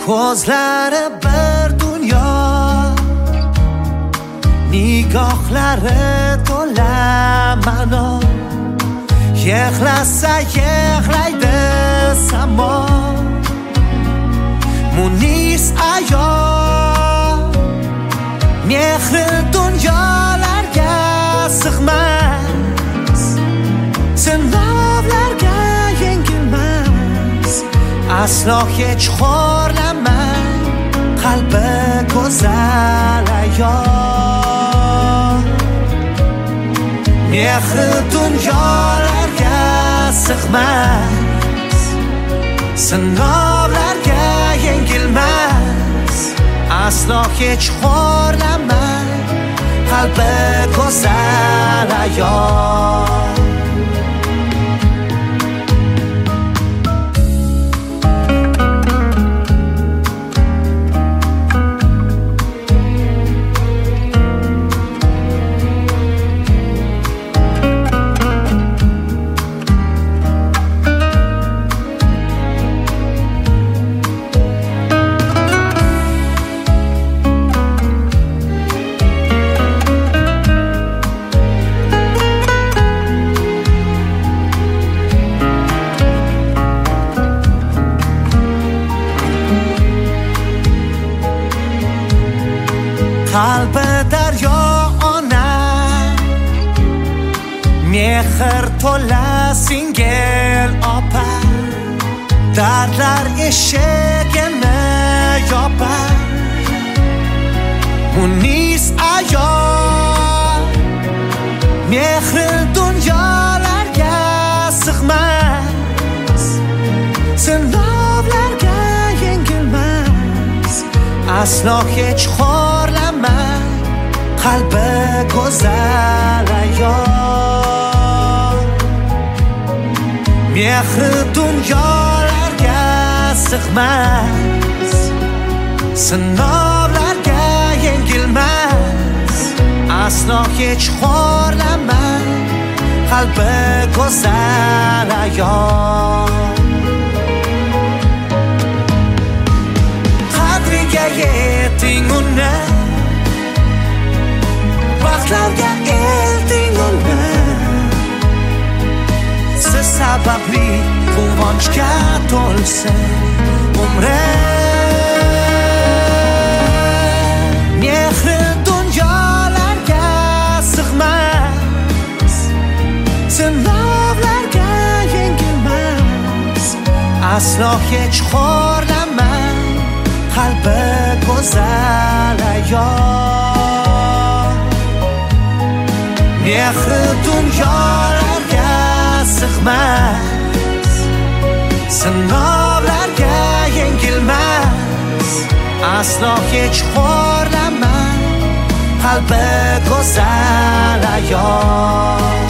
ko'zlari bir dunyo, nigohlari to'la ma'no. Yig'lasa yig'laydi samo, munis ayol mehri dunyolarga sig'mas, sinovlarga yengilmas. Aslo hech xo'rlamay qalbi go'zal ayol, mehri dunyolarga sig'mas, sinovlarga yengilmas. Aslo hech xo'rlamay qalbi go'zal ayol. Qalbi daryo ona, mehr to'la singil opa, dardlar eshigini yopar. Munis ayol mehri dunyolarga sig'mas, sinovlarga yengilmas. Aslo hech xo'rlamay qalbi go'zal ayol, mehri dunyolarga sig'mas, sinovlarga yengilmas. Aslo hech xo'rlamay qalbi go'zal ayol. Qadriga yeting uni, baxtlarga elding uni. Siz sababli quvonchga to'lsin umri. Mehri dunyolarga sig'mas, sinovlarga yengilmas. Aslo hech xo'rlamay qalbi go'zal ayol, mehri dunyolarga sig'mas, sinovlarga yengilmas. Aslo hech xo'rlamay qalbi go'zal ayol.